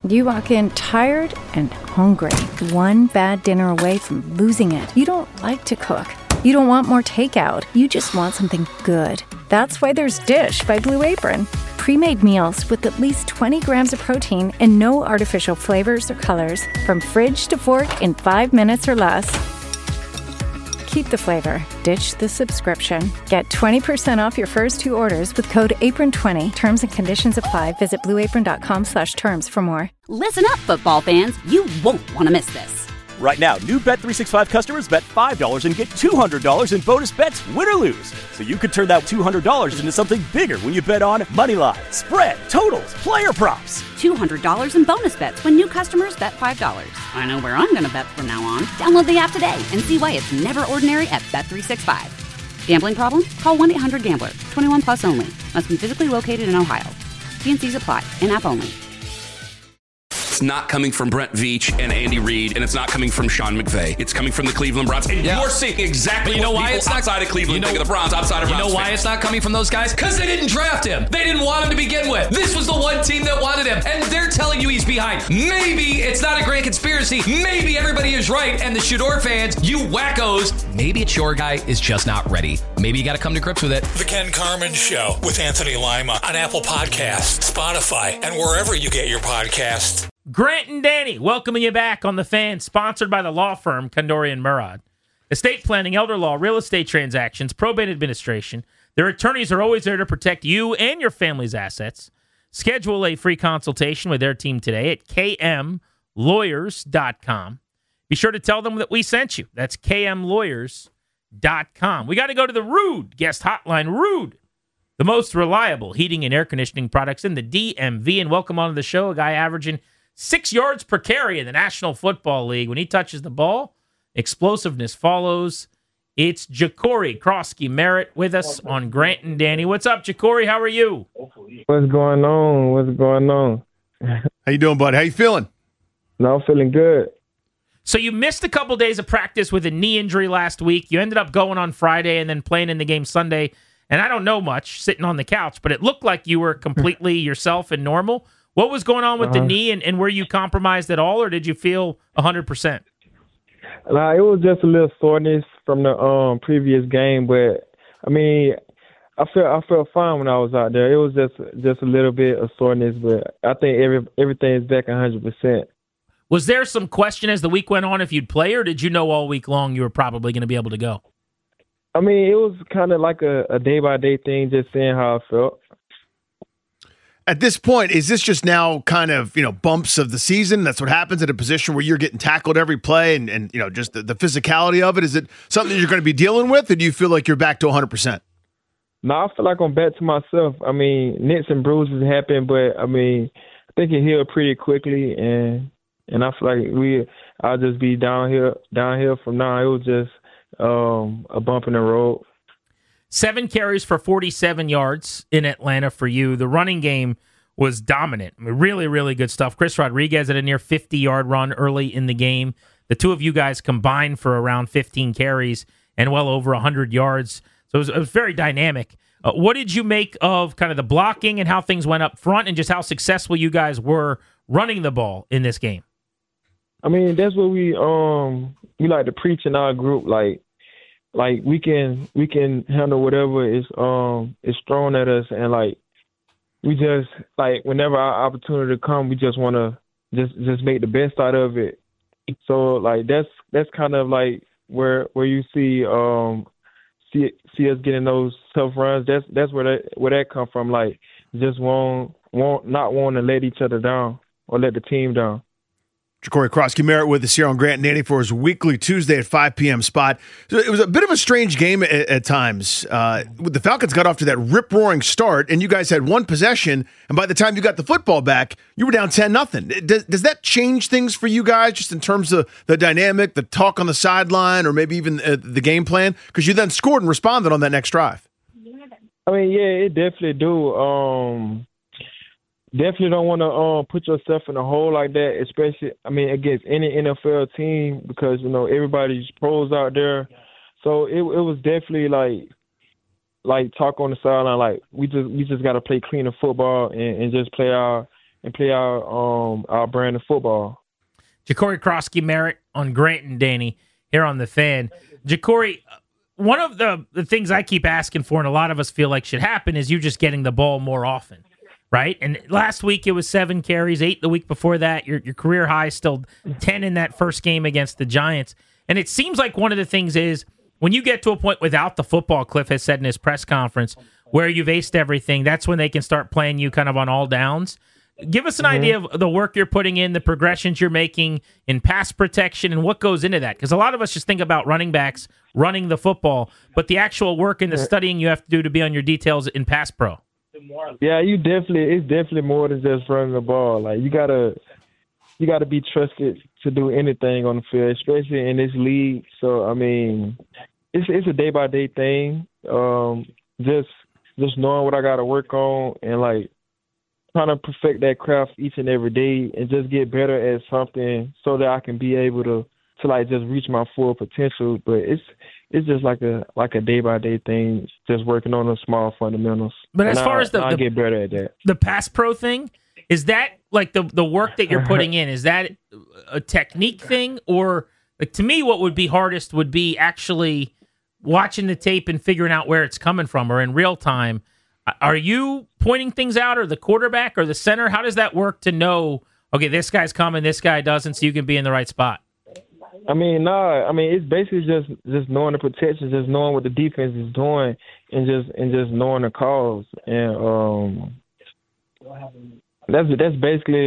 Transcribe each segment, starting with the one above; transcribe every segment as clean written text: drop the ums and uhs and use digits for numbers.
You walk in tired and hungry, one bad dinner away from losing it. You don't like to cook. You don't want more takeout. You just want something good. That's why there's Dish by Blue Apron. Pre-made meals with at least 20 grams of protein and no artificial flavors or colors. From fridge to fork in 5 minutes or less. Keep the flavor. Ditch the subscription. Get 20% off your first 2 orders with code APRON20. Terms and conditions apply. Visit blueapron.com/terms for more. Listen up, football fans. You won't want to miss this. Right now, new Bet365 customers bet $5 and get $200 in bonus bets, win or lose. So you could turn that $200 into something bigger when you bet on moneyline, spread, totals, player props. $200 in bonus bets when new customers bet $5. I know where I'm going to bet from now on. Download the app today and see why it's never ordinary at Bet365. Gambling problem? Call 1-800-GAMBLER. 21 plus only. Must be physically located in Ohio. T&Cs apply. In-app only. It's not coming from Brent Veach and Andy Reid, and it's not coming from Sean McVay. It's coming from the Cleveland Browns. And you're seeing exactly what people outside of Cleveland think of the Browns, outside of Browns. You know why it's not coming from those guys? Because they didn't draft him. They didn't want him to begin with. This was the one team that wanted him, and they're telling you he's behind. Maybe it's not a great conspiracy. Maybe everybody is right, and the Shador fans, you wackos, maybe it's your guy is just not ready. Maybe you got to come to grips with it. The Ken Carman Show with Anthony Lima on Apple Podcasts, Spotify, and wherever you get your podcasts. Grant and Danny, welcoming you back on The Fan, sponsored by the law firm Kandori and Murad. Estate planning, elder law, real estate transactions, probate administration. Their attorneys are always there to protect you and your family's assets. Schedule a free consultation with their team today at kmlawyers.com. Be sure to tell them that we sent you. That's kmlawyers.com. We got to go to the Ruud guest hotline. Ruud, the most reliable heating and air conditioning products in the DMV. And welcome onto the show, a guy averaging 6 yards per carry in the National Football League. When he touches the ball, explosiveness follows. It's Jacory Krosky-Merritt with us on Grant and Danny. What's up, Jacory? How are you? What's going on? How you doing, bud? How you feeling? No, I'm feeling good. So you missed a couple days of practice with a knee injury last week. You ended up going on Friday and then playing in the game Sunday. And I don't know much, sitting on the couch, but it looked like you were completely yourself and normal. What was going on with the knee, and were you compromised at all, or did you feel 100%? Nah, it was just a little soreness from the previous game, but I mean, I felt fine when I was out there. It was just a little bit of soreness, but I think everything is back 100%. Was there some question as the week went on if you'd play, or did you know all week long you were probably going to be able to go? I mean, it was kind of like a day-by-day thing, just seeing how I felt. At this point, is this just now kind of, bumps of the season? That's what happens at a position where you're getting tackled every play and just the physicality of it? Is it something you're going to be dealing with, or do you feel like you're back to 100%? No, I feel like I'm back to myself. I mean, nicks and bruises happen, but, I mean, I think it healed pretty quickly, and I feel like I'll just be downhill from now. It was just a bump in the road. 7 carries for 47 yards in Atlanta for you. The running game was dominant. I mean, really, really good stuff. Chris Rodriguez had a near 50-yard run early in the game. The two of you guys combined for around 15 carries and well over 100 yards. So it was very dynamic. What did you make of kind of the blocking and how things went up front and just how successful you guys were running the ball in this game? I mean, that's what we like to preach in our group, like we can handle whatever is thrown at us, and like we just like whenever our opportunity come, we just want to just make the best out of it. So like that's kind of like where you see us getting those tough runs. That's where that come from. Like just not want to let each other down or let the team down. Jacory Krosky-Merritt with us here on Grant and Danny for his weekly Tuesday at 5 p.m. spot. So it was a bit of a strange game at times. The Falcons got off to that rip-roaring start, and you guys had one possession, and by the time you got the football back, you were down 10-0. Does that change things for you guys just in terms of the dynamic, the talk on the sideline, or maybe even the game plan? Because you then scored and responded on that next drive. I mean, yeah, it definitely do. Definitely don't want to put yourself in a hole like that, especially, I mean, against any NFL team because, everybody's pros out there. So it was definitely like talk on the sideline, like we just got to play cleaner football and just play our and play our brand of football. Jacory Krosky-Merritt on Grant and Danny here on The Fan. Jacory, one of the things I keep asking for, and a lot of us feel like should happen, is you just getting the ball more often, right? And last week it was 7 carries, 8 the week before that. Your career high is still 10 in that first game against the Giants. And it seems like one of the things is when you get to a point without the football, Cliff has said in his press conference, where you've aced everything, that's when they can start playing you kind of on all downs. Give us an idea of the work you're putting in, the progressions you're making in pass protection, and what goes into that. Because a lot of us just think about running backs running the football, but the actual work and the studying you have to do to be on your details in pass pro. Yeah, it's definitely more than just running the ball. Like you gotta be trusted to do anything on the field, especially in this league. So I mean, it's a day by day thing. Just knowing what I gotta work on and like trying to perfect that craft each and every day and just get better at something so that I can be able to like just reach my full potential. But it's just like a day by day thing, just working on the small fundamentals. But as far as I get better at that. The pass pro thing, is that like the work that you're putting in? Is that a technique thing, or like to me, what would be hardest would be actually watching the tape and figuring out where it's coming from, or in real time. Are you pointing things out, or the quarterback or the center? How does that work to know, okay, this guy's coming, this guy doesn't, so you can be in the right spot? I mean, it's basically just knowing the protection, just knowing what the defense is doing, and just knowing the calls. And that's basically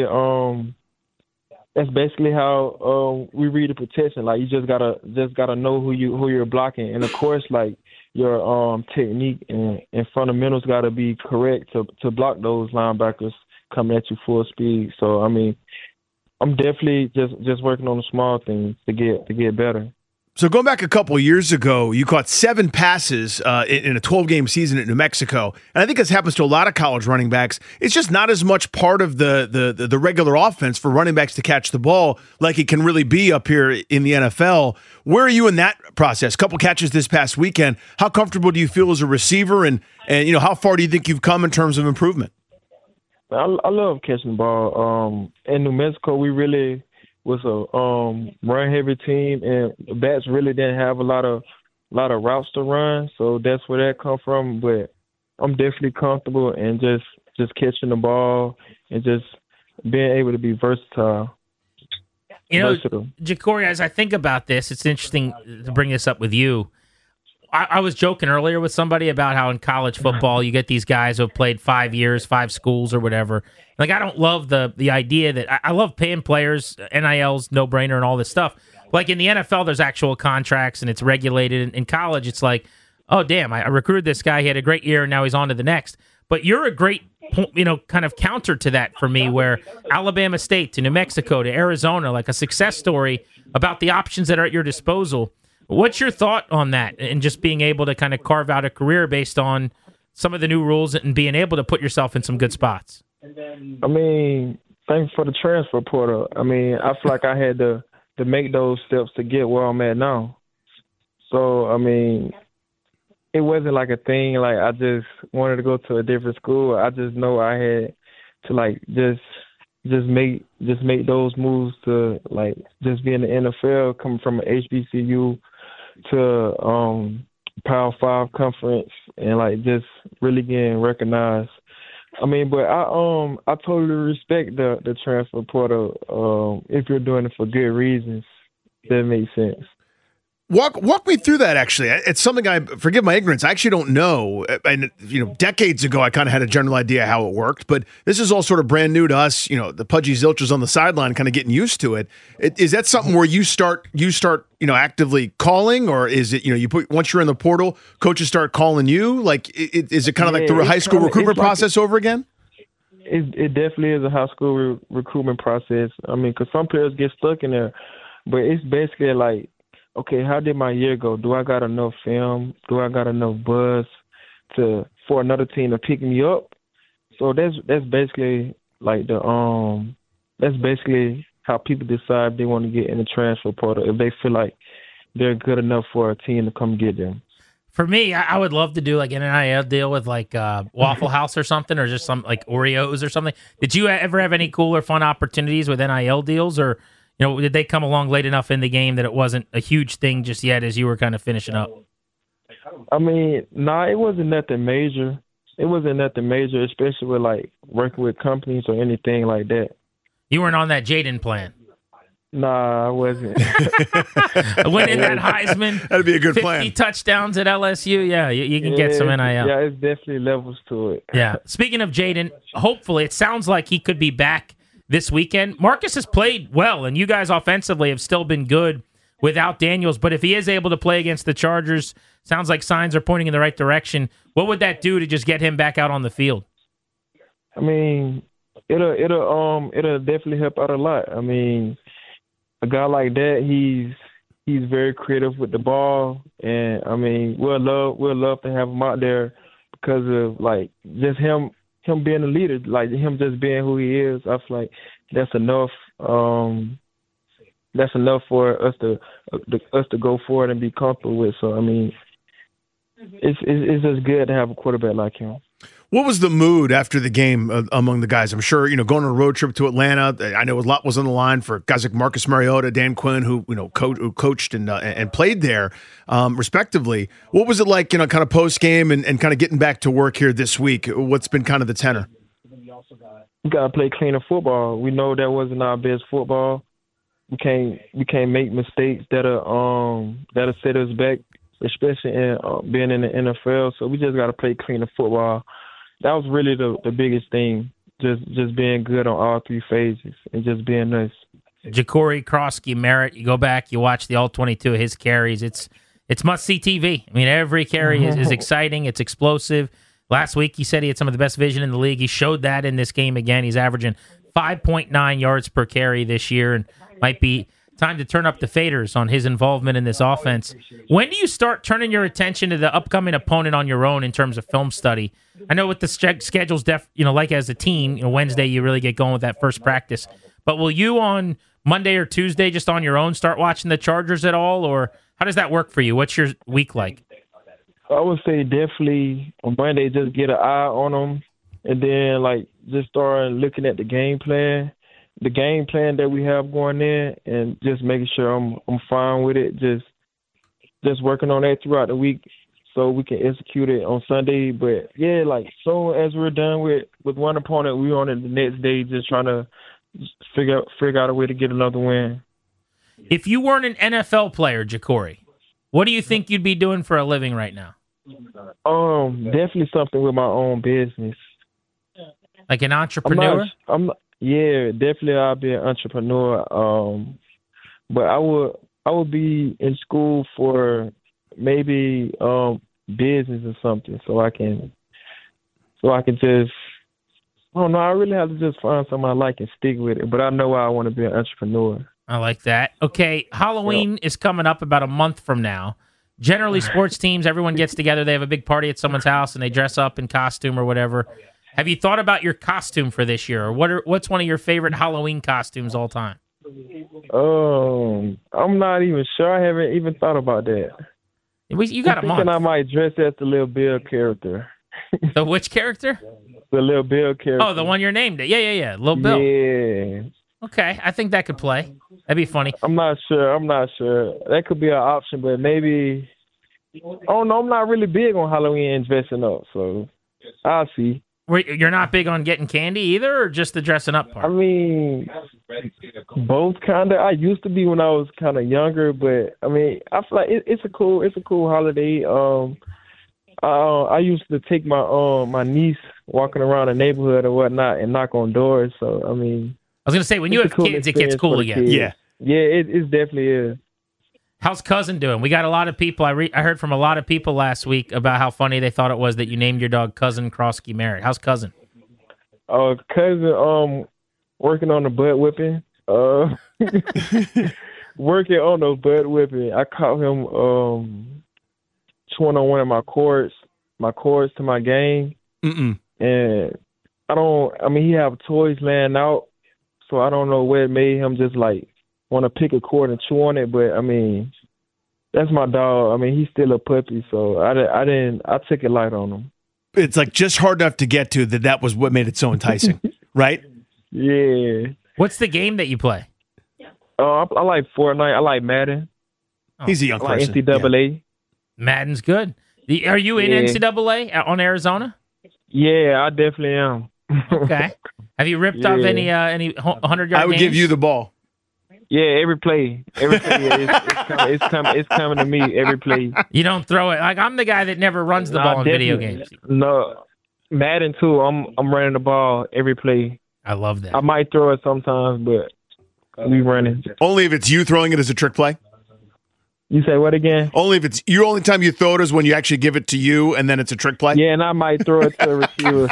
how we read the protection. Like you just gotta know who you're blocking, and of course, like your technique and fundamentals got to be correct to block those linebackers coming at you full speed. So I mean, I'm definitely just working on the small things to get better. So going back a couple of years ago, you caught 7 passes in a 12-game season at New Mexico, and I think this happens to a lot of college running backs. It's just not as much part of the regular offense for running backs to catch the ball like it can really be up here in the NFL. Where are you in that process? Couple catches this past weekend. How comfortable do you feel as a receiver, and how far do you think you've come in terms of improvement? I love catching the ball. In New Mexico, we really was a run-heavy team, and the bats really didn't have a lot of routes to run, so that's where that come from. But I'm definitely comfortable in just catching the ball and just being able to be versatile. Jacory, as I think about this, it's interesting to bring this up with you. I was joking earlier with somebody about how in college football you get these guys who have played 5 years, 5 schools or whatever. Like, I don't love the idea that I love paying players, NILs, no-brainer, and all this stuff. Like in the NFL, there's actual contracts and it's regulated. In college, it's like, oh, damn, I recruited this guy. He had a great year, and now he's on to the next. But you're a great, kind of counter to that for me, where Alabama State to New Mexico to Arizona, like a success story about the options that are at your disposal. What's your thought on that and just being able to kind of carve out a career based on some of the new rules and being able to put yourself in some good spots? I mean, thanks for the transfer portal. I mean, I feel like I had to make those steps to get where I'm at now. So, I mean, it wasn't like a thing like I just wanted to go to a different school. I just know I had to like just make those moves to like just be in the NFL, coming from an HBCU to Power 5 conference, and like just really getting recognized. I mean, but I totally respect the transfer portal if you're doing it for good reasons. That makes sense. Walk me through that, actually. It's something forgive my ignorance, I actually don't know. And, decades ago, I kind of had a general idea how it worked, but this is all sort of brand new to us. The Pudgy Zilchers on the sideline kind of getting used to it. Is that something where you start, actively calling, or is it, once you're in the portal, coaches start calling you? Like, is it kind of like the high school recruitment process over again? It definitely is a high school recruitment process. I mean, because some players get stuck in there, but it's basically like, okay, how did my year go? Do I got enough film? Do I got enough buzz for another team to pick me up? So that's basically like that's basically how people decide if they want to get in the transfer portal, if they feel like they're good enough for a team to come get them. For me, I would love to do like an NIL deal with like Waffle House or something, or just some like Oreos or something. Did you ever have any cool or fun opportunities with NIL deals, or did they come along late enough in the game that it wasn't a huge thing just yet as you were kind of finishing up? I mean, it wasn't nothing major. It wasn't nothing major, especially with like working with companies or anything like that. You weren't on that Jaden plan. Nah, I wasn't. Winning that Heisman. That'd be a good 50 plan. touchdowns at LSU. Yeah, you can get some NIL. Yeah, it's definitely levels to it. Yeah. Speaking of Jaden, hopefully it sounds like he could be back this weekend. Marcus has played well, and you guys offensively have still been good without Daniels. But if he is able to play against the Chargers, sounds like signs are pointing in the right direction. What would that do to just get him back out on the field? I mean, it'll definitely help out a lot. I mean, a guy like that, he's very creative with the ball, and I mean, we'll love to have him out there because of like just him being a leader, like him just being who he is. I feel like that's enough. That's enough for us to go forward and be comfortable with. So I mean, it's just good to have a quarterback like him. What was the mood after the game among the guys? I'm sure, going on a road trip to Atlanta, I know a lot was on the line for guys like Marcus Mariota, Dan Quinn, who coached and played there, respectively. What was it like, kind of post game and kind of getting back to work here this week? What's been kind of the tenor? We gotta play cleaner football. We know that wasn't our best football. We can't make mistakes that'll set us back, especially in being in the NFL. So we just gotta play cleaner football. That was really the biggest thing, just being good on all three phases and just being nice. JaCorey Krosky-Merritt, you go back, you watch the all-22 of his carries. It's must-see TV. I mean, every carry is exciting. It's explosive. Last week, he said he had some of the best vision in the league. He showed that in this game again. He's averaging 5.9 yards per carry this year, and might be time to turn up the faders on his involvement in this offense. When do you start turning your attention to the upcoming opponent on your own in terms of film study? I know with the schedules, like as a team, Wednesday you really get going with that first practice. But will you on Monday or Tuesday just on your own start watching the Chargers at all, or how does that work for you? What's your week like? I would say definitely on Monday just get an eye on them, and then just start looking at the game plan that we have going in, and just making sure I'm fine with it. Just working on that throughout the week so we can execute it on Sunday. But yeah, soon as we're done with one opponent, we're on it the next day, just trying to figure out a way to get another win. If you weren't an NFL player, JaCorey, what do you think you'd be doing for a living right now? Definitely something with my own business. Like an entrepreneur? Yeah, definitely I'll be an entrepreneur. But I would be in school for maybe business or something, so I can just, I don't know, I really have to just find something I like and stick with it. But I know I want to be an entrepreneur. I like that. Okay, Halloween is coming up about a month from now. Generally, sports teams, everyone gets together. They have a big party at someone's house, and they dress up in costume or whatever. Have you thought about your costume for this year, or what's one of your favorite Halloween costumes all time? I'm not even sure. I haven't even thought about that. You got a month. I might dress as the Little Bill character. The which character? The Little Bill character. Oh, the one you're named it. Yeah. Little Bill. Yeah. Okay, I think that could play. That'd be funny. I'm not sure. That could be an option, but maybe. I don't know. I'm not really big on Halloween and dressing up, so I'll see. You're not big on getting candy either, or just the dressing up part? I mean, both kind of. I used to be when I was kind of younger, but I mean, I feel like it's a cool holiday. I used to take my niece walking around the neighborhood or whatnot and knock on doors. So I mean, I was gonna say when you have kids, it gets cool again. Yeah, it definitely is. How's Cousin doing? We got a lot of people. I heard from a lot of people last week about how funny they thought it was that you named your dog Cousin Krosky-Merritt. How's Cousin? Cousin, working on the butt whipping. Working on the butt whipping. I caught him chewing on one of my cords to my game. And he have toys laying out, so I don't know what made him just want to pick a cord and chew on it, but I mean, That's my dog. I mean, he's still a puppy, so I took it light on him. It's like just hard enough to get to that was what made it so enticing, right? Yeah. What's the game that you play? I like Fortnite. I like Madden. He's a young I like person. NCAA. Yeah. Madden's good. Are you in NCAA on Arizona? Yeah, I definitely am. Okay. Have you ripped off any 100-yard games? I would give you the ball. Yeah, every play, it's coming to me every play. You don't throw it. Like, I'm the guy that never runs the ball in video games. No, Madden too. I'm running the ball every play. I love that. I might throw it sometimes, but we running. Only if it's you throwing it as a trick play? You say what again? Only if it's your only time you throw it is when you actually give it to you and then it's a trick play? Yeah, and I might throw it to a receiver.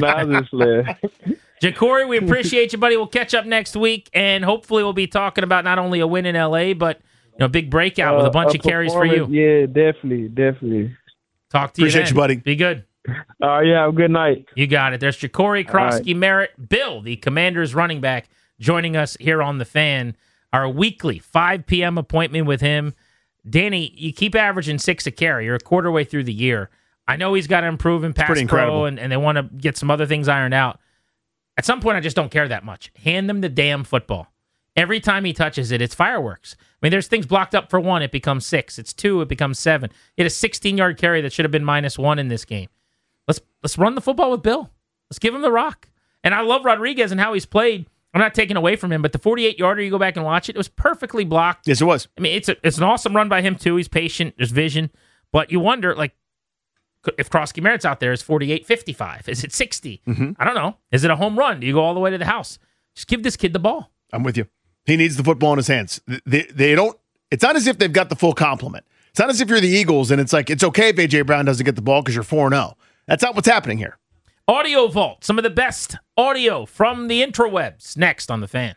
Ja'Cory, we appreciate you, buddy. We'll catch up next week, and hopefully we'll be talking about not only a win in L.A., but a big breakout with a bunch of carries for you. Yeah, definitely. Talk to you Appreciate then. you, buddy. Be good. Yeah, have a good night. You got it. There's Ja'Cory Krosky-Merritt, Bill, the Commanders running back, joining us here on The Fan. Our weekly 5 p.m. appointment with him. Danny, you keep averaging 6 a carry. You're a quarter way through the year. I know he's got to improve in pass pro, and they want to get some other things ironed out. At some point, I just don't care that much. Hand them the damn football. Every time he touches it, it's fireworks. I mean, there's things blocked up for 1, it becomes 6. It's 2, it becomes 7. He had a 16-yard carry that should have been -1 in this game. Let's run the football with Bill. Let's give him the rock. And I love Rodriguez and how he's played. I'm not taking away from him, but the 48-yarder, you go back and watch it, it was perfectly blocked. Yes, it was. I mean, it's an awesome run by him, too. He's patient. There's vision. But you wonder, like, if Krosky-Merritt's out there, is 48-55? Is it 60? Mm-hmm. I don't know. Is it a home run? Do you go all the way to the house? Just give this kid the ball. I'm with you. He needs the football in his hands. They don't. It's not as if they've got the full complement. It's not as if you're the Eagles and it's like, it's okay if A.J. Brown doesn't get the ball because you're 4-0. That's not what's happening here. Audio Vault, some of the best audio from the intrawebs, next on The Fan.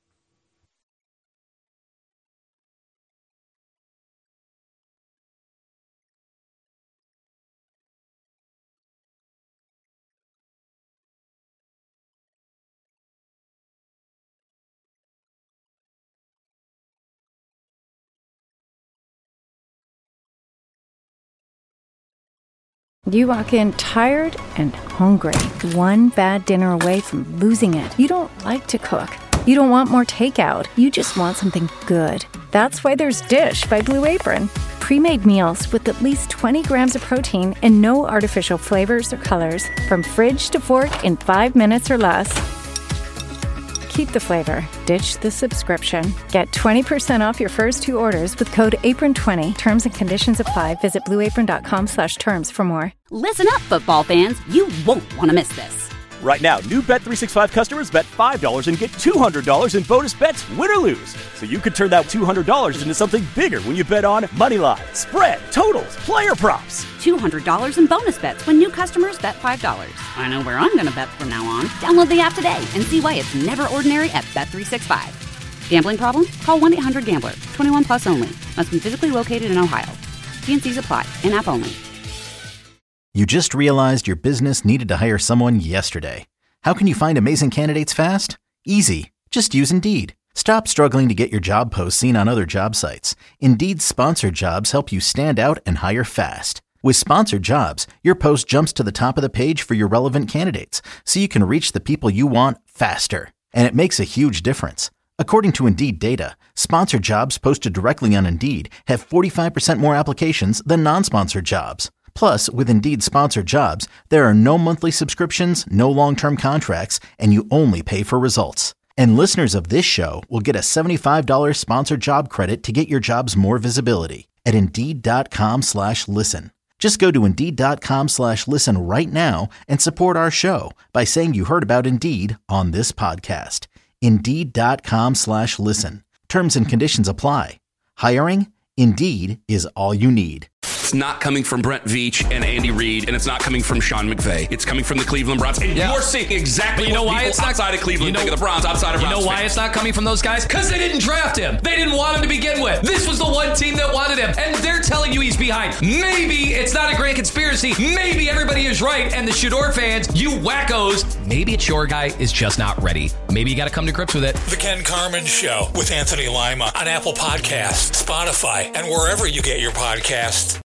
You walk in tired and hungry, one bad dinner away from losing it. You don't like to cook. You don't want more takeout. You just want something good. That's why there's Dish by Blue Apron. Pre-made meals with at least 20 grams of protein and no artificial flavors or colors. From fridge to fork in 5 minutes or less. Keep the flavor. Ditch the subscription. Get 20% off your first 2 orders with code APRON20. Terms and conditions apply. Visit blueapron.com/terms for more. Listen up, football fans. You won't want to miss this. Right now, new Bet365 customers bet $5 and get $200 in bonus bets, win or lose. So you could turn that $200 into something bigger when you bet on Moneyline, spread, totals, player props. $200 in bonus bets when new customers bet $5. I know where I'm going to bet from now on. Download the app today and see why it's never ordinary at Bet365. Gambling problem? Call 1-800-GAMBLER. 21 plus only. Must be physically located in Ohio. T&Cs apply. In-app only. You just realized your business needed to hire someone yesterday. How can you find amazing candidates fast? Easy. Just use Indeed. Stop struggling to get your job posts seen on other job sites. Indeed's sponsored jobs help you stand out and hire fast. With sponsored jobs, your post jumps to the top of the page for your relevant candidates, so you can reach the people you want faster. And it makes a huge difference. According to Indeed data, sponsored jobs posted directly on Indeed have 45% more applications than non-sponsored jobs. Plus, with Indeed sponsored jobs, there are no monthly subscriptions, no long-term contracts, and you only pay for results. And listeners of this show will get a $75 sponsored job credit to get your jobs more visibility at Indeed.com/listen. Just go to Indeed.com/listen right now and support our show by saying you heard about Indeed on this podcast. Indeed.com/listen. Terms and conditions apply. Hiring? Indeed is all you need. It's not coming from Brent Veach and Andy Reid, and it's not coming from Sean McVay. It's coming from the Cleveland Browns. And you're seeing exactly you know what why people it's not, outside of Cleveland think of the Browns, outside of Browns. You know why fans. it's not coming from those guys? Because they didn't draft him. They didn't want him to begin with. This was the one team that wanted him, and they're telling you he's behind. Maybe it's not a grand conspiracy. Maybe everybody is right, and the Shador fans, you wackos, maybe it's your guy is just not ready. Maybe you got to come to grips with it. The Ken Carman Show with Anthony Lima on Apple Podcasts, Spotify, and wherever you get your podcasts.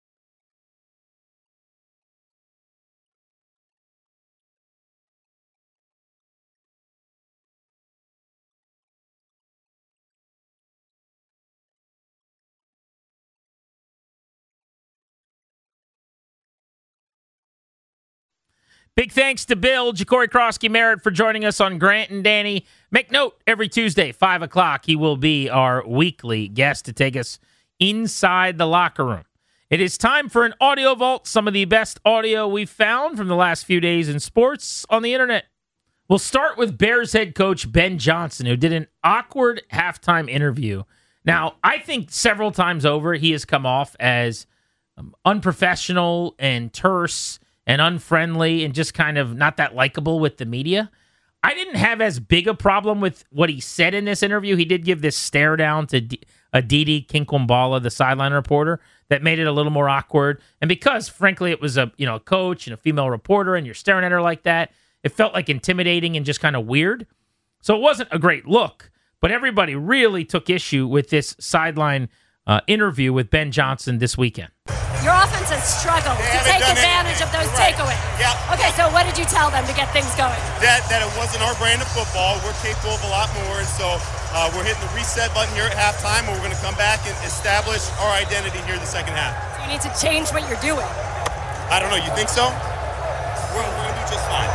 Big thanks to Bill, Ja'Cory Krosky Merritt, for joining us on Grant and Danny. Make note, every Tuesday, 5 o'clock, he will be our weekly guest to take us inside the locker room. It is time for an Audio Vault, some of the best audio we've found from the last few days in sports on the internet. We'll start with Bears head coach Ben Johnson, who did an awkward halftime interview. Now, I think several times over he has come off as unprofessional and terse and unfriendly and just kind of not that likable with the media. I didn't have as big a problem with what he said in this interview. He did give this stare down to Aditi Kinkambala, the sideline reporter, that made it a little more awkward. And because, frankly, it was a coach and a female reporter and you're staring at her like that, it felt like intimidating and just kind of weird. So it wasn't a great look, but everybody really took issue with this sideline interview with Ben Johnson this weekend. Your offense has struggled to take advantage of those takeaways. Yeah. Okay, so what did you tell them to get things going? That it wasn't our brand of football. We're capable of a lot more, and so we're hitting the reset button here at halftime, and we're going to come back and establish our identity here in the second half. So you need to change what you're doing. I don't know. You think so? We're going to do just fine.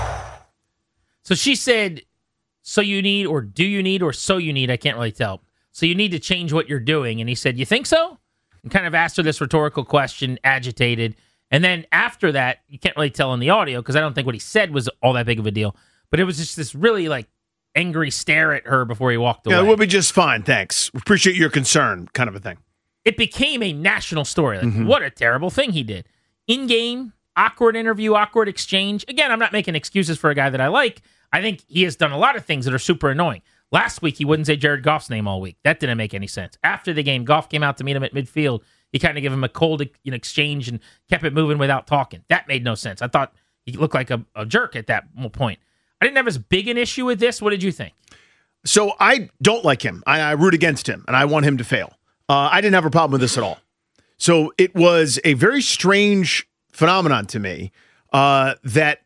So she said, so you need, or do you need, or so you need, I can't really tell. So you need to change what you're doing. And he said, you think so? And kind of asked her this rhetorical question, agitated. And then after that, you can't really tell in the audio because I don't think what he said was all that big of a deal. But it was just this really angry stare at her before he walked away. Yeah, we'll be just fine, thanks. Appreciate your concern, kind of a thing. It became a national story. What a terrible thing he did. In-game, awkward interview, awkward exchange. Again, I'm not making excuses for a guy that I like. I think he has done a lot of things that are super annoying. Last week, he wouldn't say Jared Goff's name all week. That didn't make any sense. After the game, Goff came out to meet him at midfield. He kind of gave him a cold exchange and kept it moving without talking. That made no sense. I thought he looked like a jerk at that point. I didn't have as big an issue with this. What did you think? So I don't like him. I root against him, and I want him to fail. I didn't have a problem with this at all. So it was a very strange phenomenon to me that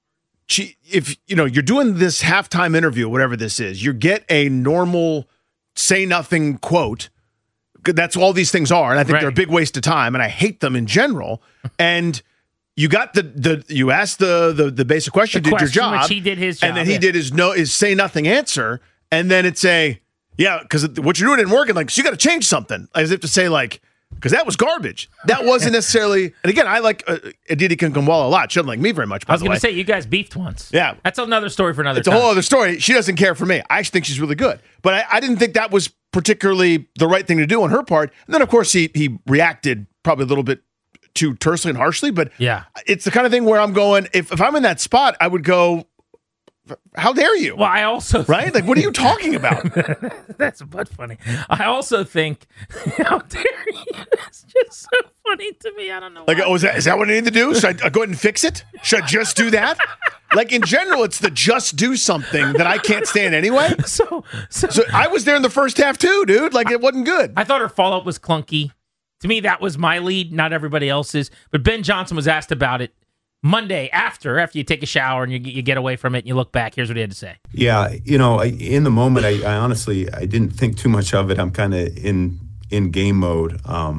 if you're doing this halftime interview, whatever this is, you get a normal say nothing quote. That's all these things are, and I think they're a big waste of time, and I hate them in general. And you got you asked the basic question, did your job, which he did his job, and then he did his say nothing answer, and then it's because what you're doing isn't working. So you got to change something, as if to say because that was garbage. That wasn't necessarily. And again, I like Aditi Kinkambala a lot. She doesn't like me very much. I was going to say you guys beefed once. Yeah, that's another story for another time. It's a whole other story. She doesn't care for me. I actually think she's really good, but I didn't think that was particularly the right thing to do on her part. And then, of course, he reacted probably a little bit too tersely and harshly. But yeah, it's the kind of thing where I'm going. If I'm in that spot, I would go, how dare you? Well, I also right? What are you talking about? That's but funny. I also think, how dare you? It's just so funny to me. I don't know. Is that what I need to do? Should I go ahead and fix it? Should I just do that? In general, it's the just do something that I can't stand anyway. So I was there in the first half too, dude. It wasn't good. I thought her follow-up was clunky. To me, that was my lead, not everybody else's. But Ben Johnson was asked about it Monday after you take a shower and you get away from it and you look back. Here's what he had to say. Yeah, in the moment, I honestly didn't think too much of it. I'm kind of in game mode.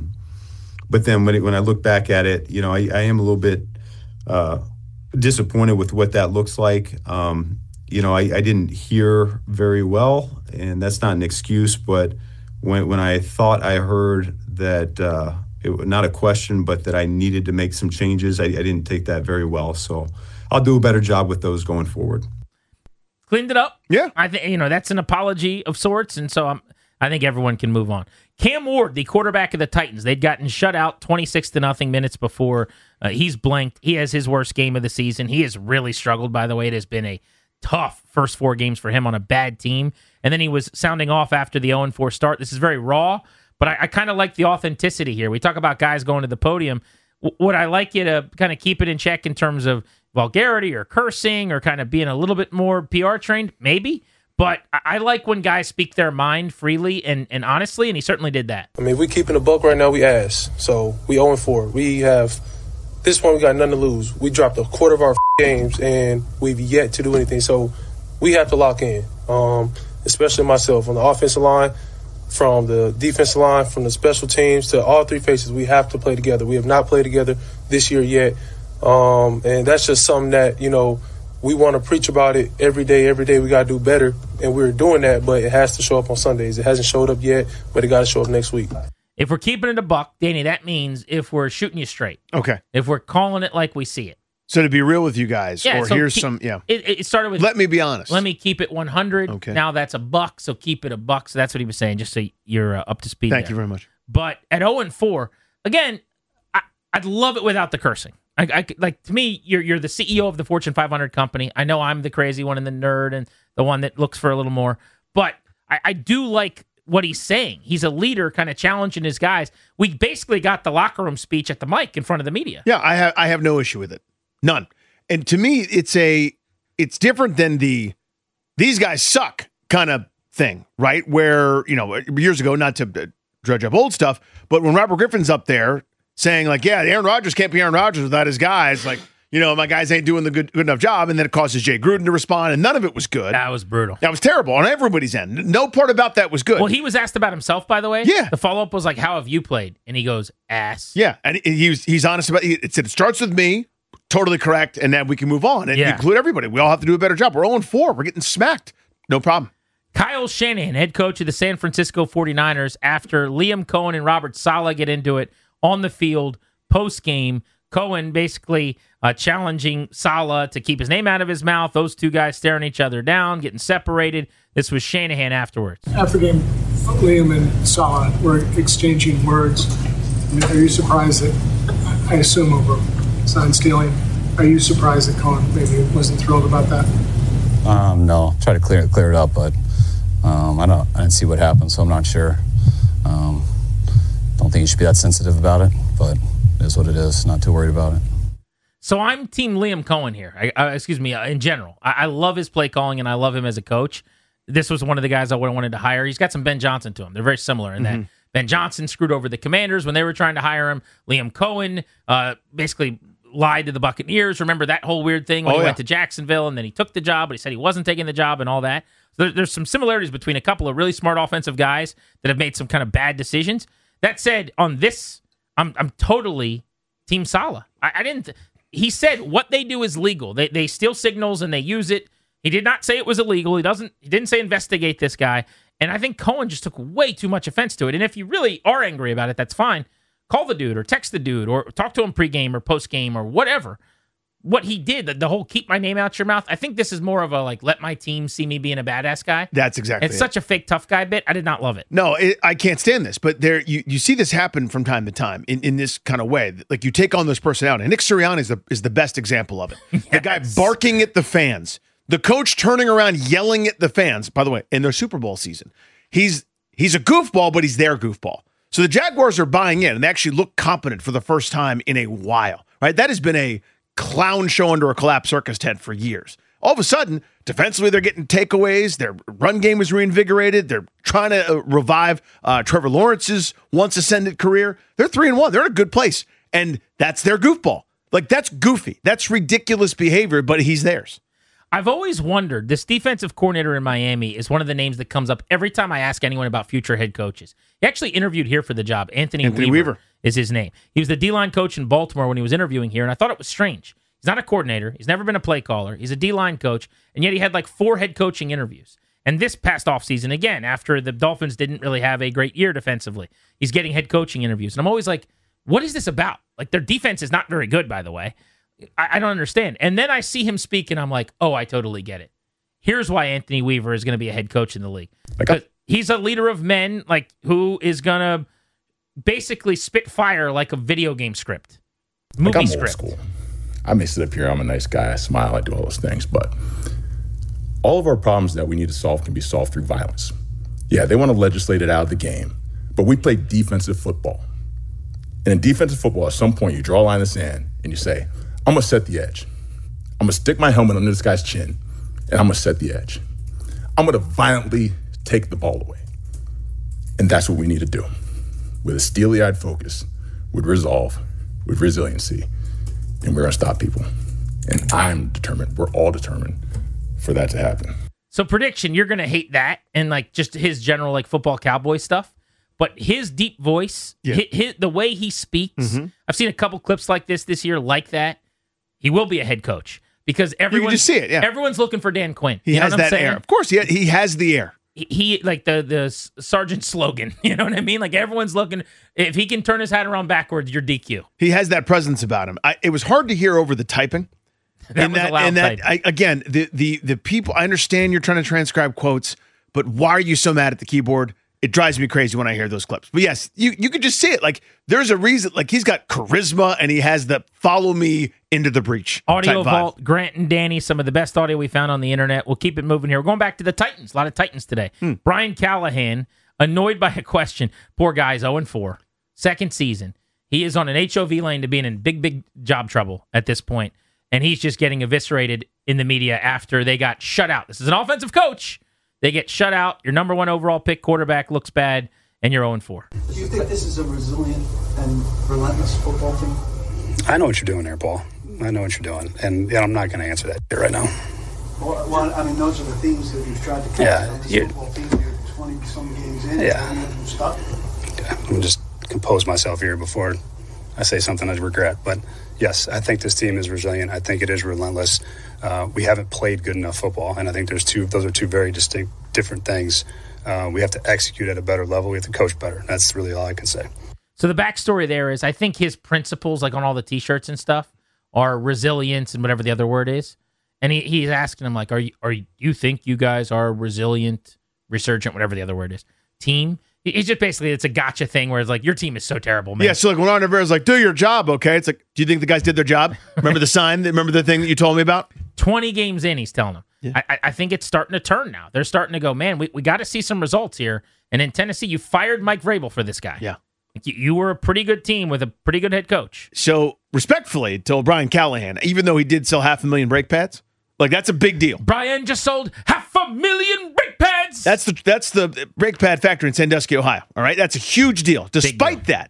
But then when I look back at it, I am a little bit disappointed with what that looks like. I didn't hear very well, and that's not an excuse. But when I thought I heard that. Not a question, but that I needed to make some changes. I didn't take that very well, so I'll do a better job with those going forward. Cleaned it up. Yeah, I think that's an apology of sorts, and so I think everyone can move on. Cam Ward, the quarterback of the Titans, they'd gotten shut out 26-0 minutes before. He's blanked. He has his worst game of the season. He has really struggled. By the way, it has been a tough first 4 games for him on a bad team, and then he was sounding off after the 0-4 start. This is very raw. But I kind of like the authenticity here. We talk about guys going to the podium. Would I like you to kind of keep it in check in terms of vulgarity or cursing or kind of being a little bit more PR trained, maybe. But I like when guys speak their mind freely and honestly, and he certainly did that. I mean, if we keeping the buck right now, we ass. So we 0-4. We have this one. We got nothing to lose. We dropped a quarter of our games, and we've yet to do anything. So we have to lock in, especially myself on the offensive line, from the defensive line, from the special teams to all three faces. We have to play together. We have not played together this year yet, and that's just something that we want to preach about it every day. Every day we got to do better, and we're doing that, but it has to show up on Sundays. It hasn't showed up yet, but it got to show up next week. If we're keeping it a buck, Danny, that means if we're shooting you straight. Okay. If we're calling it like we see it. So to be real with you guys, It started with, let me be honest. Let me keep it 100. Okay. Now that's a buck, so keep it a buck. So that's what he was saying, just so you're up to speed. Thank you very much. But at 0-4, again, I'd love it without the cursing. Like to me, you're the CEO of the Fortune 500 company. I know I'm the crazy one and the nerd and the one that looks for a little more, but I do like what he's saying. He's a leader, kind of challenging his guys. We basically got the locker room speech at the mic in front of the media. Yeah, I have no issue with it, none. And to me, it's different than these guys suck kind of thing, right? Where years ago, not to dredge up old stuff, but when Robert Griffin's up there saying like, yeah, Aaron Rodgers can't be Aaron Rodgers without his guys. Like, my guys ain't doing the good enough job. And then it causes Jay Gruden to respond, and none of it was good. That was brutal. That was terrible on everybody's end. No part about that was good. Well, he was asked about himself, by the way. Yeah. The follow-up was like, how have you played? And he goes, ass. Yeah, and he's honest about it. It said it starts with me, totally correct, and then we can move on and include everybody. We all have to do a better job. We're 0-4. We're getting smacked. No problem. Kyle Shanahan, head coach of the San Francisco 49ers, after Liam Cohen and Robert Saleh get into it on the field post-game. Cohen basically challenging Saleh to keep his name out of his mouth. Those two guys staring each other down, getting separated. This was Shanahan afterwards. After game, Liam and Saleh were exchanging words. Are you surprised that, I assume over sign stealing, are you surprised that Cohen maybe wasn't thrilled about that? No, try to clear it up, but I didn't see what happened, so I'm not sure. Don't think you should be that sensitive about it, but it is what it is. Not too worried about it. So I'm team Liam Cohen here. In general. I love his play calling, and I love him as a coach. This was one of the guys I would have wanted to hire. He's got some Ben Johnson to him. They're very similar in that Ben Johnson screwed over the Commanders when they were trying to hire him. Liam Cohen basically lied to the Buccaneers. Remember that whole weird thing when he went to Jacksonville, and then he took the job, but he said he wasn't taking the job and all that. So there's some similarities between a couple of really smart offensive guys that have made some kind of bad decisions. That said, on this, I'm totally Team Saleh. He said what they do is legal. They steal signals and they use it. He did not say it was illegal. He didn't say investigate this guy. And I think Cohen just took way too much offense to it. And if you really are angry about it, that's fine. Call the dude or text the dude or talk to him pregame or postgame or whatever. What he did, the whole keep my name out your mouth, I think this is more of a like, let my team see me being a badass guy. That's exactly It's such a fake tough guy bit. I did not love it. No, I can't stand this. But you see this happen from time to time in this kind of way. Like you take on this personality. And Nick Sirianni is the best example of it. Yes. The guy barking at the fans. The coach turning around yelling at the fans. By the way, in their Super Bowl season, he's a goofball, but he's their goofball. So the Jaguars are buying in, and they actually look competent for the first time in a while. Right? That has been a clown show under a collapsed circus tent for years. All of a sudden, defensively, they're getting takeaways. Their run game is reinvigorated. They're trying to revive Trevor Lawrence's once ascended career. They're 3-1. They're in a good place. And that's their goofball. Like, that's goofy. That's ridiculous behavior, but he's theirs. I've always wondered, this defensive coordinator in Miami is one of the names that comes up every time I ask anyone about future head coaches. He actually interviewed here for the job. Anthony Weaver is his name. He was the D-line coach in Baltimore when he was interviewing here, and I thought it was strange. He's not a coordinator. He's never been a play caller. He's a D-line coach, and yet he had like 4 head coaching interviews. And this past offseason, again, after the Dolphins didn't really have a great year defensively, he's getting head coaching interviews. And I'm always like, what is this about? Like, their defense is not very good, by the way. I don't understand. And then I see him speak, and I'm like, oh, I totally get it. Here's why Anthony Weaver is going to be a head coach in the league. Because he's a leader of men, like, who is going to basically spit fire like a video game script. Movie script. Old school. I may sit up here, I'm a nice guy, I smile, I do all those things, but all of our problems that we need to solve can be solved through violence. Yeah, they want to legislate it out of the game, but we play defensive football. And in defensive football, at some point, you draw a line in the sand and you say, I'm going to set the edge. I'm going to stick my helmet under this guy's chin, and I'm going to set the edge. I'm going to violently take the ball away. And that's what we need to do. With a steely-eyed focus, with resolve, with resiliency, and we're going to stop people. And I'm determined, we're all determined for that to happen. So prediction, you're going to hate that and like just his general like football cowboy stuff. But his deep voice, the way he speaks, I've seen a couple clips like this year like that. He will be a head coach because everyone just see it, everyone's looking for Dan Quinn. He has that air. Of course, he has the air. He like the sergeant slogan. You know what I mean? Like everyone's looking. If he can turn his hat around backwards, you're DQ. He has that presence about him. It was hard to hear over the typing. Again, the people. I understand you're trying to transcribe quotes, but why are you so mad at the keyboard? It drives me crazy when I hear those clips. But yes, you could just see it. Like there's a reason. Like he's got charisma and he has the follow me into the breach. Audio Vault, Grant and Danny, some of the best audio we found on the internet. We'll keep it moving here. We're going back to the Titans. A lot of Titans today. Brian Callahan, annoyed by a question. Poor guy's 0-4. Second season. He is on an HOV lane to being in big job trouble at this point. And he's just getting eviscerated in the media after they got shut out. This is an offensive coach. They get shut out. Your number 1 overall pick quarterback looks bad, and you're 0-4. Do you think this is a resilient and relentless football team? I know what you're doing there, Paul. I know what you're doing. And I'm not going to answer that right now. Well, I mean, those are the themes that you've tried to catch. Yeah. This football team, you're 20-some games in. Yeah. Stuck. I'm going to just compose myself here before I say something I regret. But, yes, I think this team is resilient. I think it is relentless. We haven't played good enough football, and I think those are two very distinct, different things. We have to execute at a better level. We have to coach better. That's really all I can say. So the backstory there is I think his principles, like on all the T-shirts and stuff, are resilience and whatever the other word is. And he's asking him, like, are you think you guys are resilient, resurgent, whatever the other word is, team? It's just basically, it's a gotcha thing where it's like, your team is so terrible, man. Yeah, so like when Ron Rivera's like, do your job, okay? It's like, do you think the guys did their job? Remember the sign? Remember the thing that you told me about? 20 games in, he's telling them. Yeah. I think it's starting to turn now. They're starting to go, man, we got to see some results here. And in Tennessee, you fired Mike Vrabel for this guy. Yeah. Like you were a pretty good team with a pretty good head coach. So, respectfully to Brian Callahan, even though he did sell 500,000 brake pads, like that's a big deal. Brian just sold 500,000 brake pads. That's the brake pad factory in Sandusky, Ohio. All right, that's a huge deal. Despite that,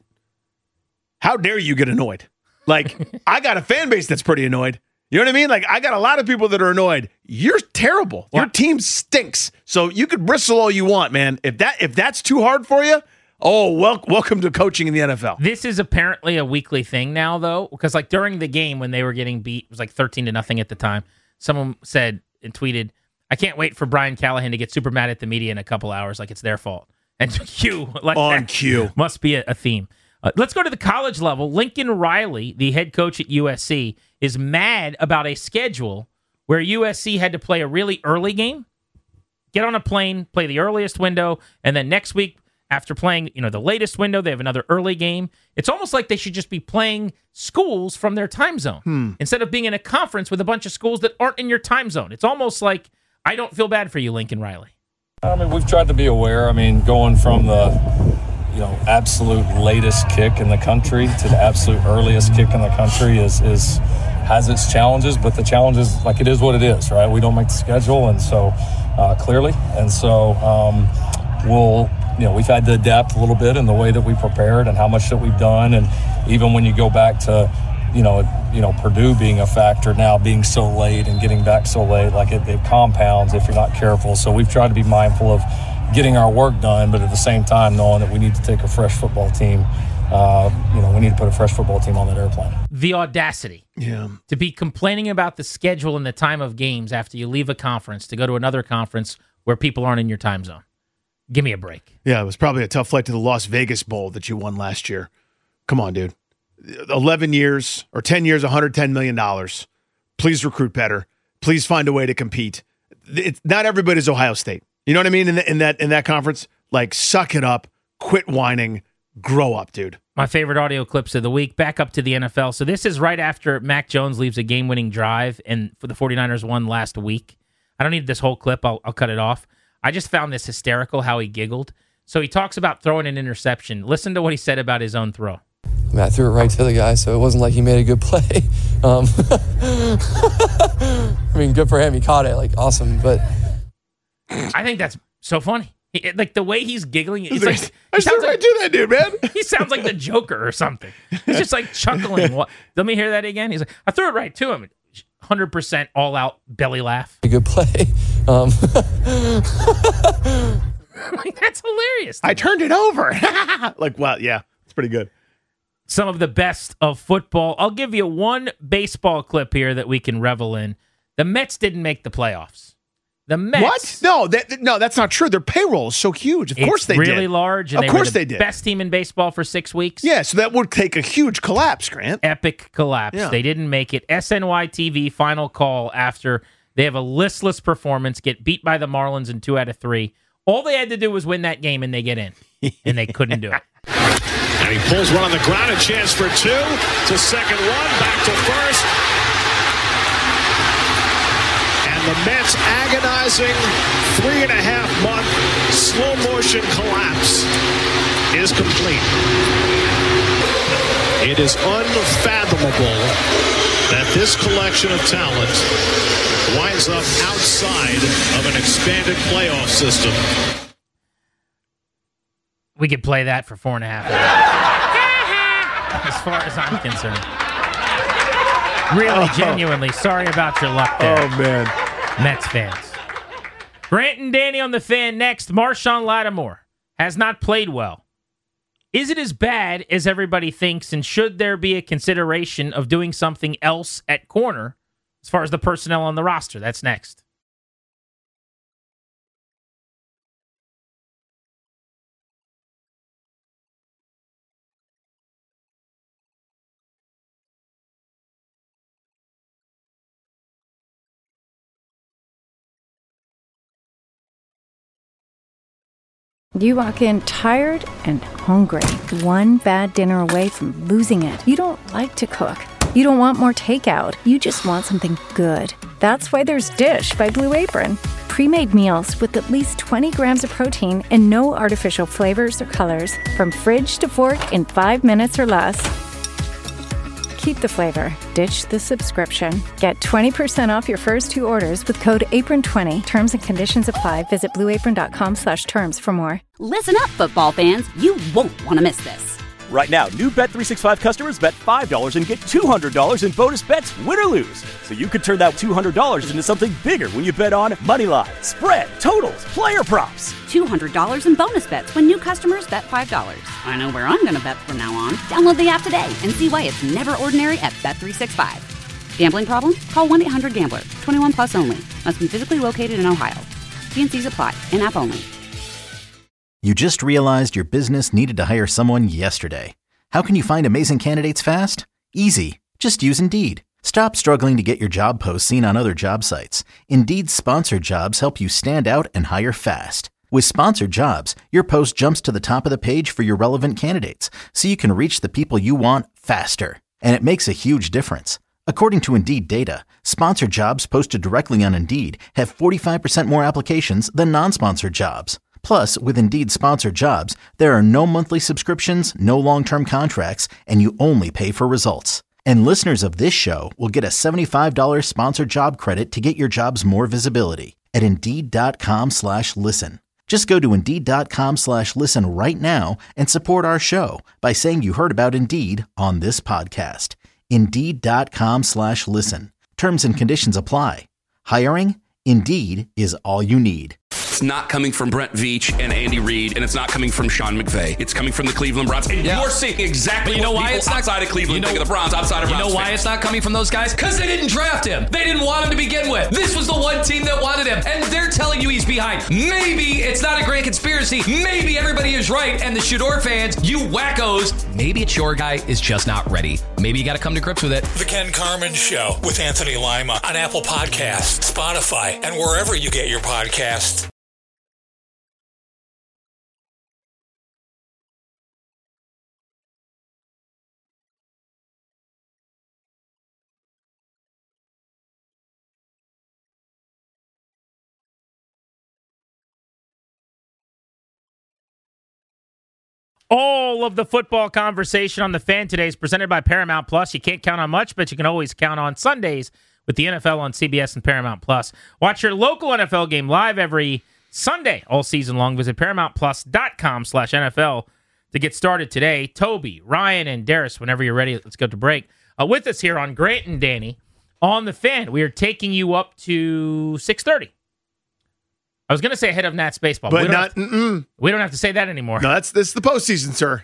how dare you get annoyed? Like I got a fan base that's pretty annoyed. You know what I mean? Like I got a lot of people that are annoyed. You're terrible. Your team stinks. So you could bristle all you want, man. If that's too hard for you, welcome to coaching in the NFL. This is apparently a weekly thing now, though, because like during the game when they were getting beat, it was like 13-0 at the time. Someone said and tweeted, I can't wait for Brian Callahan to get super mad at the media in a couple hours like it's their fault. And cue. Like on cue. Must be a theme. Let's go to the college level. Lincoln Riley, the head coach at USC, is mad about a schedule where USC had to play a really early game, get on a plane, play the earliest window, and then next week, after playing the latest window, they have another early game. It's almost like they should just be playing schools from their time zone instead of being in a conference with a bunch of schools that aren't in your time zone. It's almost like, I don't feel bad for you, Lincoln Riley. I mean, we've tried to be aware. I mean, going from the absolute latest kick in the country to the absolute earliest kick in the country has its challenges, but the challenge is like it is what it is, right? We don't make the schedule, and so clearly, and so we've had to adapt a little bit in the way that we prepared and how much that we've done, and even when you go back to Purdue being a factor now, being so late and getting back so late, like it compounds if you're not careful. So we've tried to be mindful of getting our work done, but at the same time knowing that we need to take a fresh football team. We need to put a fresh football team on that airplane. The audacity to be complaining about the schedule and the time of games after you leave a conference to go to another conference where people aren't in your time zone. Give me a break. Yeah, it was probably a tough flight to the Las Vegas Bowl that you won last year. Come on, dude. 11 years or 10 years, $110 million. Please recruit better. Please find a way to compete. Not everybody's Ohio State. You know what I mean? In that conference, like suck it up, quit whining, grow up, dude. My favorite audio clips of the week. Back up to the NFL. So this is right after Mac Jones leaves a game-winning drive, and for the 49ers won last week. I don't need this whole clip. I'll cut it off. I just found this hysterical how he giggled. So he talks about throwing an interception. Listen to what he said about his own throw. Matt threw it right to the guy, so it wasn't like he made a good play. I mean, good for him. He caught it. Like, awesome. But I think that's so funny. Like the way he's giggling, he's I should like do that, dude, man. He sounds like the Joker or something. He's just like chuckling. Let me hear that again. He's like, I threw it right to him. 100% all out belly laugh. a good play. Like, that's hilarious. I turned it over. Like, wow, yeah, it's pretty good. Some of the best of football. I'll give you one baseball clip here that we can revel in. The Mets didn't make the playoffs. The Mets. What? No, that's not true. Their payroll is so huge. Of course they did. Really large. And of course they did. Best team in baseball for 6 weeks. Yeah, so that would take a huge collapse, Grant. Epic collapse. Yeah. They didn't make it. SNY TV final call after they have a listless performance, get beat by the Marlins in 2 out of 3. All they had to do was win that game and they get in. And they couldn't do it. And he pulls one on the ground, a chance for 2 to second one, back to first. And the Mets agonizing 3.5-month slow motion collapse is complete. It is unfathomable that this collection of talent winds up outside of an expanded playoff system. We could play that for 4.5 as far as I'm concerned. Really, genuinely, sorry about your luck there. Oh, man. Mets fans. Grant and Danny on the Fan next. Marshawn Lattimore has not played well. Is it as bad as everybody thinks, and should there be a consideration of doing something else at corner as far as the personnel on the roster? That's next. You walk in tired and hungry, one bad dinner away from losing it. You don't like to cook. You don't want more takeout. You just want something good. That's why there's Dish by Blue Apron. Pre-made meals with at least 20 grams of protein and no artificial flavors or colors. From fridge to fork in 5 minutes or less. Keep the flavor. Ditch the subscription. Get 20% off your first 2 orders with code APRON20. Terms and conditions apply. Visit blueapron.com/terms for more. Listen up, football fans. You won't want to miss this. Right now, new Bet365 customers bet $5 and get $200 in bonus bets, win or lose. So you could turn that $200 into something bigger when you bet on Moneyline, spread, totals, player props. $200 in bonus bets when new customers bet $5. I know where I'm going to bet from now on. Download the app today and see why it's never ordinary at Bet365. Gambling problem? Call 1-800-GAMBLER. 21 plus only. Must be physically located in Ohio. T&Cs apply. In-app only. You just realized your business needed to hire someone yesterday. How can you find amazing candidates fast? Easy. Just use Indeed. Stop struggling to get your job posts seen on other job sites. Indeed's sponsored jobs help you stand out and hire fast. With sponsored jobs, your post jumps to the top of the page for your relevant candidates, so you can reach the people you want faster. And it makes a huge difference. According to Indeed data, sponsored jobs posted directly on Indeed have 45% more applications than non-sponsored jobs. Plus, with Indeed sponsored jobs, there are no monthly subscriptions, no long-term contracts, and you only pay for results. And listeners of this show will get a $75 sponsored job credit to get your jobs more visibility at Indeed.com/listen. Just go to Indeed.com/listen right now and support our show by saying you heard about Indeed on this podcast. Indeed.com/listen. Terms and conditions apply. Hiring? Indeed is all you need. It's not coming from Brent Veach and Andy Reid, and it's not coming from Sean McVay. It's coming from the Cleveland Browns. And you're seeing exactly But you know what why people it's not outside of Cleveland think of the Browns, outside of Browns. You know why fans. it's not coming from those guys? Because they didn't draft him. They didn't want him to begin with. This was the one team that wanted him, and they're telling you he's behind. Maybe it's not a grand conspiracy. Maybe everybody is right, and the Shador fans, you wackos, maybe it's your guy is just not ready. Maybe you got to come to grips with it. The Ken Carman Show with Anthony Lima on Apple Podcasts, Spotify, and wherever you get your podcasts. All of the football conversation on the Fan today is presented by Paramount Plus. You can't count on much, but you can always count on Sundays with the NFL on CBS and Paramount Plus. Watch your local NFL game live every Sunday all season long. Visit ParamountPlus.com/NFL to get started today. Toby, Ryan, and Darius, whenever you're ready, let's go to break. With us here on Grant and Danny on The Fan, we are taking you up to 6:30. I was going to say ahead of Nats baseball, but we don't have to say that anymore. No, this is the postseason, sir.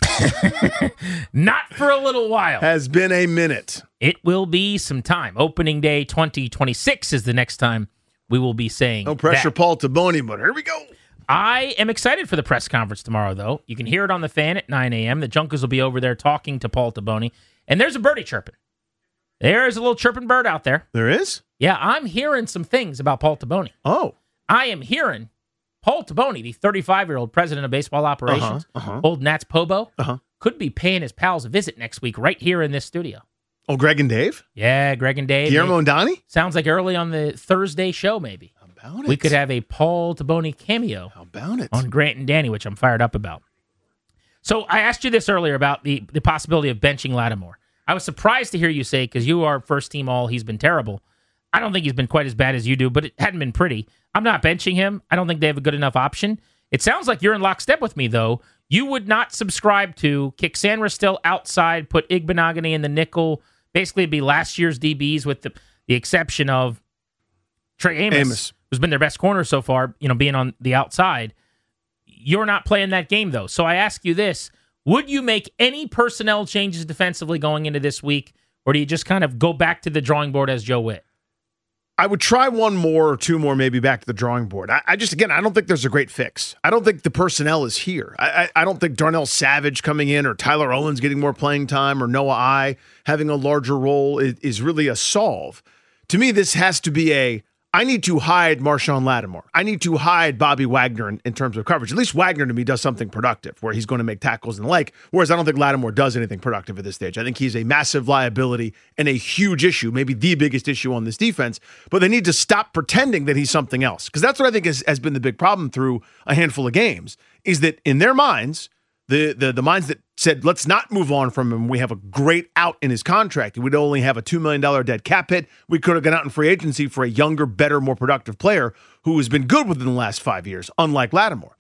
Not for a little while. Has been a minute. It will be some time. Opening day 2026 is the next time we will be saying no pressure, that. Paul Taboni, but here we go. I am excited for the press conference tomorrow, though. You can hear it on The Fan at 9 a.m. The Junkers will be over there talking to Paul Taboni. And there's a birdie chirping. There's a little chirping bird out there. There is? Yeah, I'm hearing some things about Paul Taboni. Oh. I am hearing Paul Taboni, the 35-year-old president of baseball operations, old Nats Pobo, could be paying his pals a visit next week right here in this studio. Oh, Greg and Dave? Yeah, Greg and Dave. Guillermo and Donnie? Sounds like early on the Thursday show, maybe. How about it? We could have a Paul Taboni cameo. How about it? On Grant and Danny, which I'm fired up about. So I asked you this earlier about the possibility of benching Lattimore. I was surprised to hear you say, because you are first team all, he's been terrible. I don't think he's been quite as bad as you do, but it hadn't been pretty. I'm not benching him. I don't think they have a good enough option. It sounds like you're in lockstep with me, though. You would not subscribe to kick Sandra still outside, put Igbenogany in the nickel. Basically, it'd be last year's DBs with the exception of Trey Amos, who's been their best corner so far, being on the outside. You're not playing that game, though. So I ask you this. Would you make any personnel changes defensively going into this week, or do you just kind of go back to the drawing board as Joe Witt? I would try one more or two more, maybe back to the drawing board. I don't think there's a great fix. I don't think the personnel is here. I don't think Darnell Savage coming in or Tyler Owens getting more playing time or Noah I having a larger role is really a solve. To me, this has to be I need to hide Marshawn Lattimore. I need to hide Bobby Wagner in terms of coverage. At least Wagner, to me, does something productive where he's going to make tackles and the like, whereas I don't think Lattimore does anything productive at this stage. I think he's a massive liability and a huge issue, maybe the biggest issue on this defense, but they need to stop pretending that he's something else, because that's what I think has been the big problem through a handful of games, is that in their minds, the minds that said, let's not move on from him. We have a great out in his contract. We'd only have a $2 million dead cap hit. We could have gone out in free agency for a younger, better, more productive player who has been good within the last 5 years, unlike Lattimore.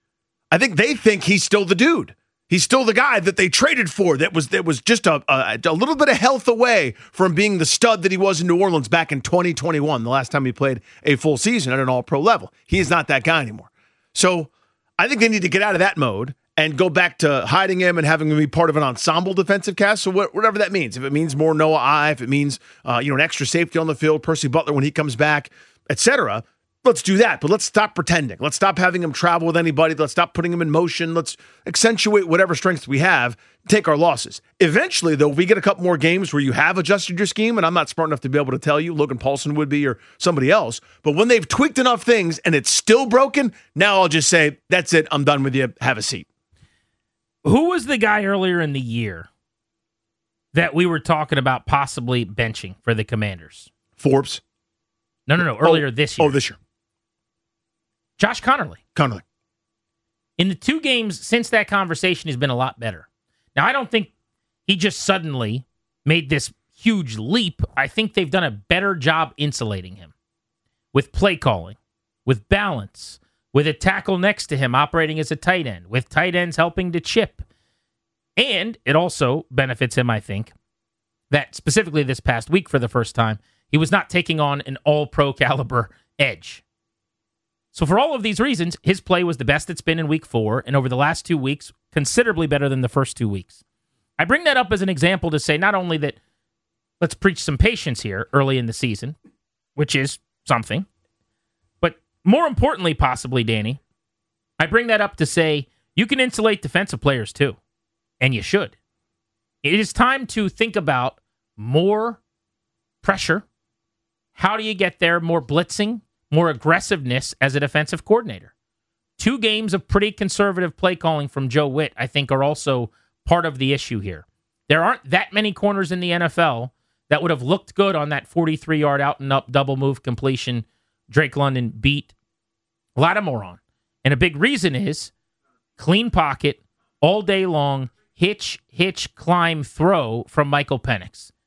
I think they think he's still the dude. He's still the guy that they traded for that was just a little bit of health away from being the stud that he was in New Orleans back in 2021, the last time he played a full season at an all-pro level. He is not that guy anymore. So I think they need to get out of that mode and go back to hiding him and having him be part of an ensemble defensive cast. So whatever that means, if it means more Noah I, if it means an extra safety on the field, Percy Butler when he comes back, etc., let's do that. But let's stop pretending. Let's stop having him travel with anybody. Let's stop putting him in motion. Let's accentuate whatever strengths we have, take our losses. Eventually, though, if we get a couple more games where you have adjusted your scheme, and I'm not smart enough to be able to tell you, Logan Paulson would be or somebody else, but when they've tweaked enough things and it's still broken, now I'll just say, that's it, I'm done with you, have a seat. Who was the guy earlier in the year that we were talking about possibly benching for the Commanders? Forbes? No. Earlier this year. Oh, this year. Josh Connerly. In the 2 games since that conversation, he's been a lot better. Now, I don't think he just suddenly made this huge leap. I think they've done a better job insulating him with play calling, with balance, with a tackle next to him operating as a tight end, with tight ends helping to chip. And it also benefits him, I think, that specifically this past week for the first time, he was not taking on an all-pro caliber edge. So for all of these reasons, his play was the best it's been in week 4, and over the last 2 weeks, considerably better than the first 2 weeks. I bring that up as an example to say not only that let's preach some patience here early in the season, which is something, more importantly, possibly, Danny, I bring that up to say you can insulate defensive players too, and you should. It is time to think about more pressure. How do you get there? More blitzing, more aggressiveness as a defensive coordinator. 2 games of pretty conservative play calling from Joe Witt, I think, are also part of the issue here. There aren't that many corners in the NFL that would have looked good on that 43-yard out and up double move completion Drake London beat Lattimore on. And a big reason is clean pocket, all day long, hitch, climb, throw from Michael Penix.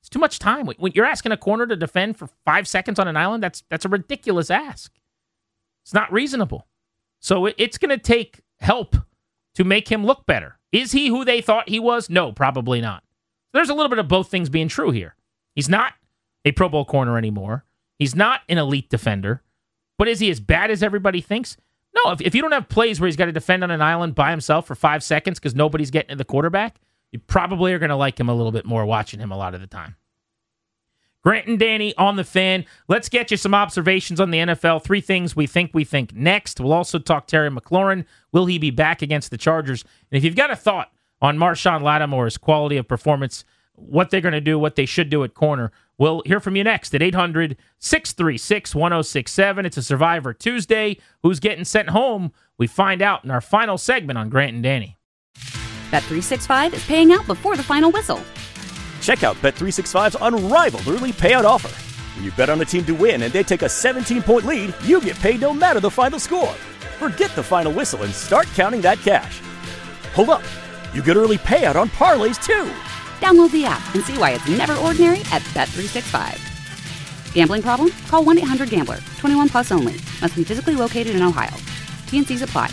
too much time. When you're asking a corner to defend for 5 seconds on an island, that's a ridiculous ask. It's not reasonable. So it's going to take help to make him look better. Is he who they thought he was? No, probably not. There's a little bit of both things being true here. He's not a Pro Bowl corner anymore. He's not an elite defender. But is he as bad as everybody thinks? No, if you don't have plays where he's got to defend on an island by himself for 5 seconds because nobody's getting to the quarterback, you probably are going to like him a little bit more watching him a lot of the time. Grant and Danny on the Fan. Let's get you some observations on the NFL. 3 things we think next. We'll also talk Terry McLaurin. Will he be back against the Chargers? And if you've got a thought on Marshawn Lattimore's quality of performance, what they're going to do, what they should do at corner, we'll hear from you next at 800-636-1067. It's a Survivor Tuesday. Who's getting sent home? We find out in our final segment on Grant and Danny. Bet365 is paying out before the final whistle. Check out Bet365's unrivaled early payout offer. When you bet on a team to win and they take a 17-point lead, you get paid no matter the final score. Forget the final whistle and start counting that cash. Hold up. You get early payout on parlays, too. Download the app and see why it's never ordinary at Bet365. Gambling problem? Call 1-800-GAMBLER. 21 plus only. Must be physically located in Ohio. T&Cs apply.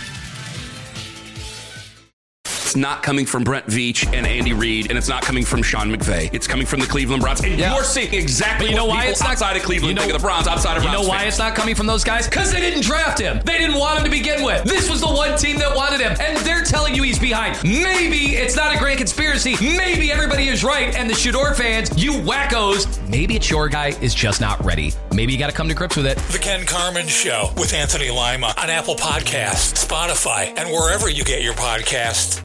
It's not coming from Brent Veach and Andy Reid, and it's not coming from Sean McVay. It's coming from the Cleveland Browns. And you're seeing exactly what people outside of Cleveland think of the Browns, outside of Browns. You know why it's not coming from those guys? Because they didn't draft him. They didn't want him to begin with. This was the one team that wanted him, and they're telling you he's behind. Maybe it's not a grand conspiracy. Maybe everybody is right, and the Shador fans, you wackos, maybe it's your guy is just not ready. Maybe you got to come to grips with it. The Ken Carman Show with Anthony Lima on Apple Podcasts, Spotify, and wherever you get your podcasts.